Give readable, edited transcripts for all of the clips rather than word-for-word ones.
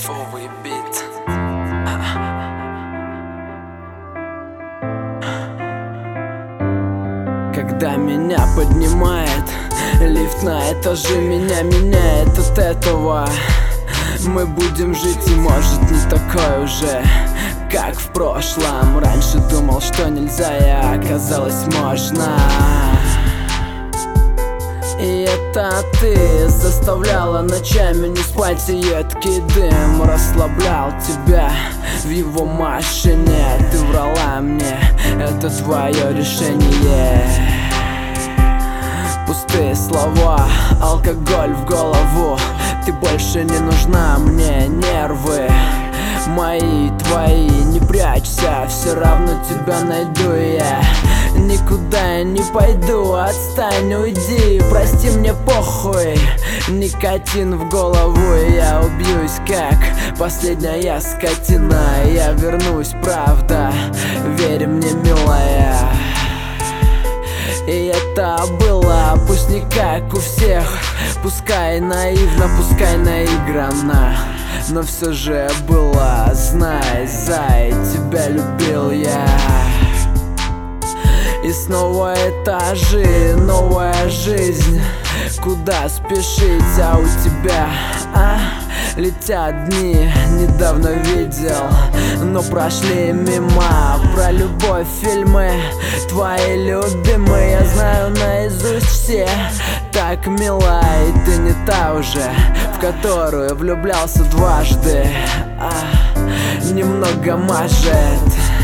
Кайфовый бит. Когда меня поднимает лифт на этаже, меня меняет от этого. Мы будем жить, и может не такой уже, как в прошлом. Раньше думал, что нельзя, а оказалось можно. И это ты заставляла ночами не спать, и едкий дым расслаблял тебя в его машине. Ты врала мне, это твое решение. Пустые слова, алкоголь в голову. Ты больше не нужна мне, нервы мои, твои. Не прячься, все равно тебя найду я. Никуда я не пойду, отстань, уйди. Прости, мне похуй. Никотин в голову, и я убьюсь, как последняя скотина. Я вернусь, правда, верь мне, милая. И это было, пусть не как у всех, пускай наивно, пускай наигранно, но все же было. Знай, зай, тебя любил я. И снова этажи, новая жизнь. Куда спешить, а у тебя, летят дни, недавно видел, но прошли мимо. Про любовь фильмы твои любимые я знаю наизусть все. Так мила, и ты не та уже, в которую влюблялся дважды. Немного мажет,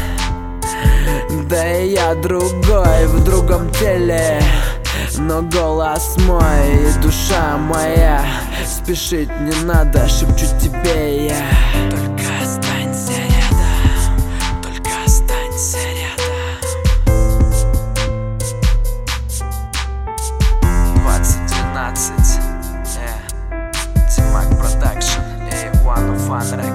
да и я другой, в другом теле. Но голос мой и душа моя, спешить не надо, шепчу тебе я. Только останься рядом, только останься рядом. 2012, Тимак Продакшн и One of Fun Records.